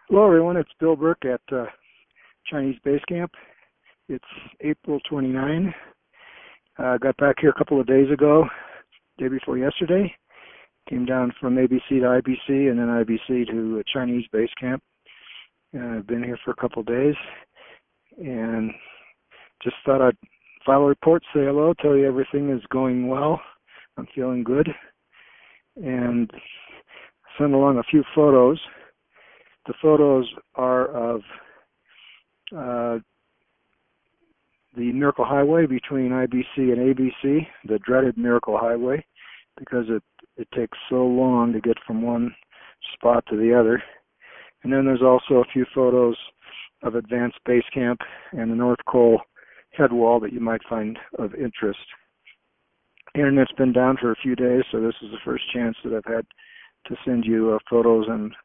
Hello, everyone. It's Bill Burke at Chinese Base Camp. It's April 29. Got back here a couple of days ago, day before yesterday. Came down from ABC to IBC and then IBC to Chinese Base Camp. I've been here for a couple of days and just thought I'd file a report, say hello, tell you everything is going well. I'm feeling good. And send along a few photos. The photos are of the Miracle Highway between IBC and ABC, the dreaded Miracle Highway, because it takes so long to get from one spot to the other. And then there's also a few photos of Advanced Base Camp and the North Col head wall that you might find of interest. The internet's been down for a few days, so this is the first chance that I've had to send you photos and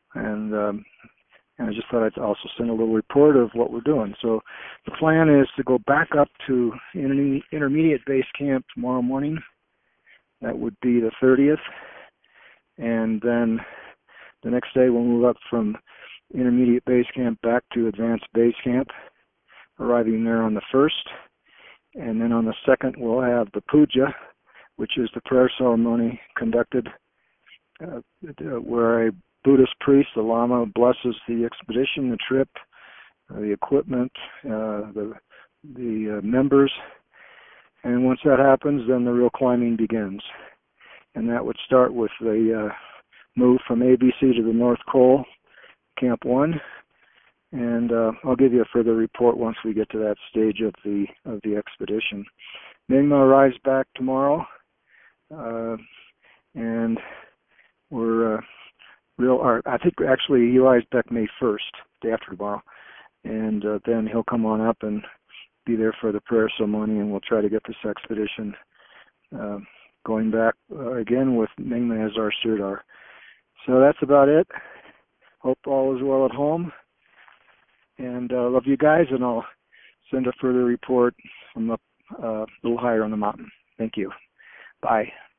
I just thought I'd also send a little report of what we're doing. So the plan is to go back up to Intermediate Base Camp tomorrow morning. That would be the 30th. And then the next day we'll move up from Intermediate Base Camp back to Advanced Base Camp, arriving there on the 1st. And then on the 2nd we'll have the puja, which is the prayer ceremony conducted where a Buddhist priest, the Lama, blesses the expedition, the trip, the equipment, the members. And once that happens, then the real climbing begins. And that would start with the move from ABC to the North Col, Camp 1. And I'll give you a further report once we get to that stage of the expedition. Mingma arrives back tomorrow, and we're I think actually he arrives back May 1st, day after tomorrow, and then he'll come on up and be there for the prayer ceremony, and we'll try to get this expedition going back again with Mingma as our sirdar. So that's about it. Hope all is well at home, and love you guys, and I'll send a further report from up a little higher on the mountain. Thank you. Bye.